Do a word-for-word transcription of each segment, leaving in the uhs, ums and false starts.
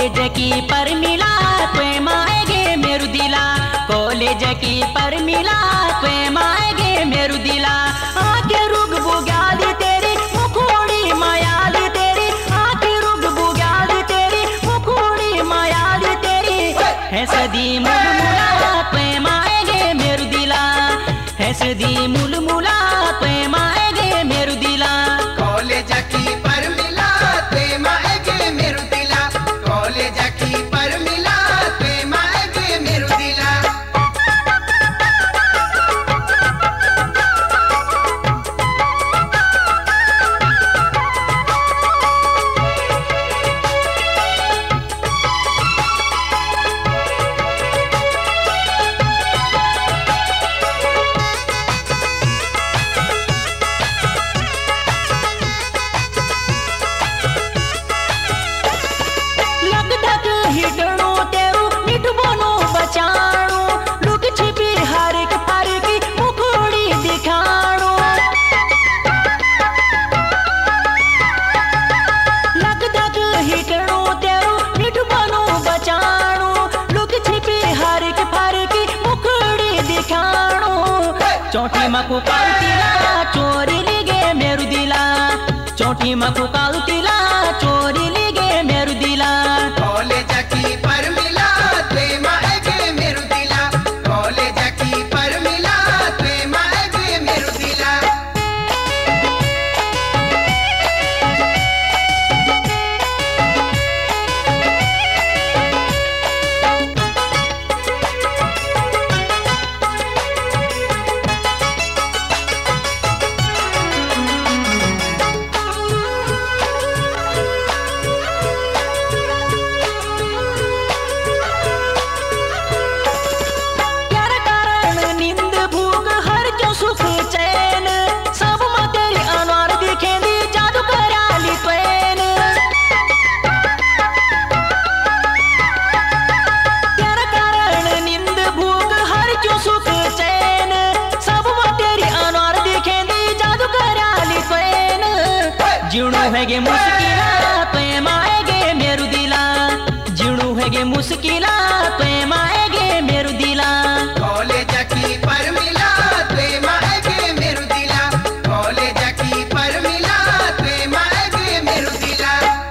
College की पर मिला पे माएगे मेरु दिला, कॉलेज की पर मिला पे माएगे मेरु दिला। आके रुग बुग्याली तेरी मुखोड़ी मायाली तेरी, आके रुग बुग्याली तेरी मुखोड़ी मायाली तेरी, है सदी मुलमुला पे माएगे मेरु दिला, है सदी मुलमुला पे माएगे मेरु दिला। कॉलेज की पर मिला पे माएगे मेरु दिला, कॉलेज की पर मिला पे माएगे मेरु दिला। चोटी मकु कालतीला चोरी लिगे मेरु दिला, चोटी मकु कालतीला चोरी लिगे मेरु दिला। कॉलेज की पर मिला पे माएगे मेरु दिला, कॉलेज की पर मिला पे माएगे मेरु दिला। जिणु हैगे मुश्किला पे माएगे मेरु दिला, जिणु हैगे मुश्किला पे माएगे मेरु दिला। कॉलेज की पर मिला पे माएगे मेरु दिला, कॉलेज की पर मिला पे माएगे मेरु दिला।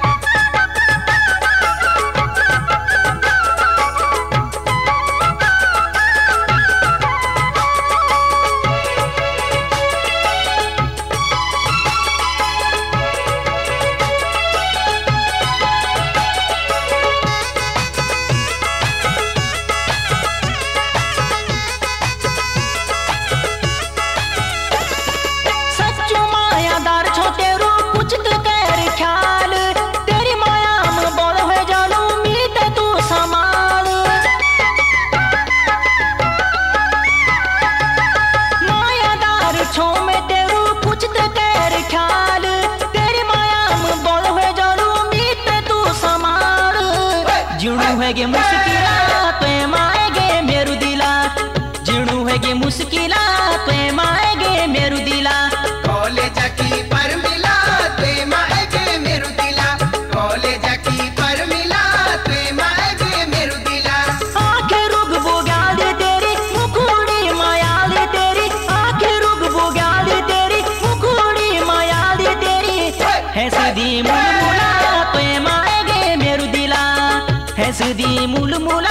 जिणु हैगे मुश्किला पे माएगे मेरु दिला, जिणु हैगे मुश्किला पे माएगे मेरु दिला। कॉलेज की पर मिला पे माएगे मेरु दिला, कॉलेज की पर मिला पे माएगे मेरु दिला। आंखें रुग बुग्याली तेरी मुखोड़ी मायाली तेरी, आंखें रुग बुग्याली तेरी मुखोड़ी मायाली तेरी, है सदी मुलमुला पे माएगे मेरु दिला, है सदी मुलमुला